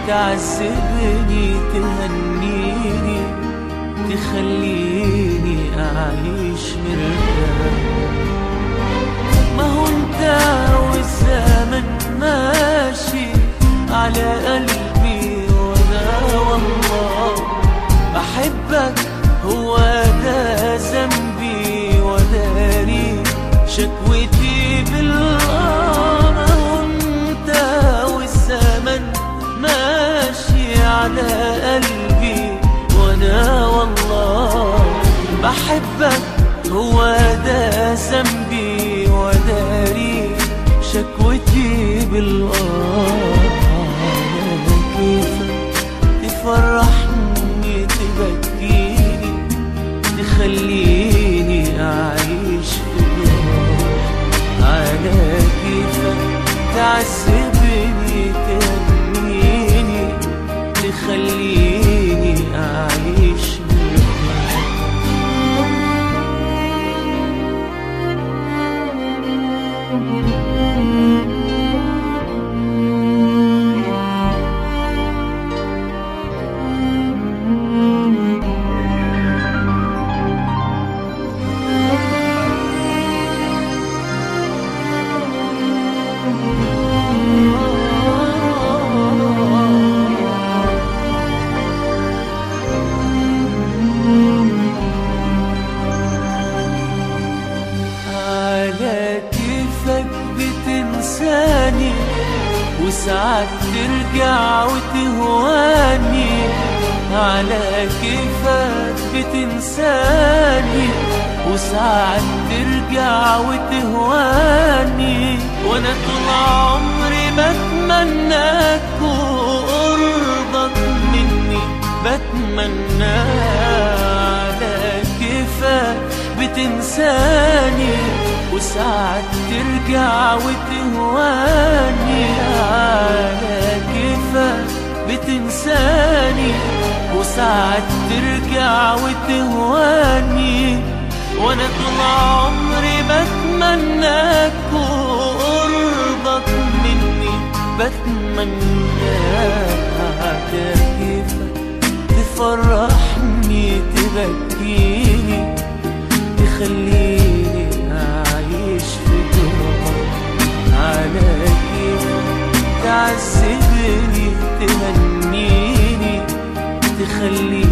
تعذبني تهنيني تخليني أعيش مرتاح. ما هو انت والزمن ماشي على قلبي وانا والله بحبك، هو ده ذنبي وداري شكوتي بالله. ما هو انت والزمن ماشي على قلبي وانا والله بحبك، هو ده ذنبي وداري شكوتي بالله. كيفك تفرحني تبكيني تخليني أعيش في جراح، على كيفك تعذبني تهنيني تخليني أعيش بتنساني وساعات ترجع وتهواني. على كيفك بتنساني وساعات ترجع وتهواني. وانا طول عمري بتمناك وقربك مني بتمنى. على كيفك بتنساني وساعات ترجع وتهواني. على كيفك بتنساني وساعات ترجع وتهواني. وانا طول عمري بتمناك وقربك مني بتمنى. على كيفك تفرحني تبكيني تخليني أعيش في جراح. على كيفك تعذبني تهنيني تخليني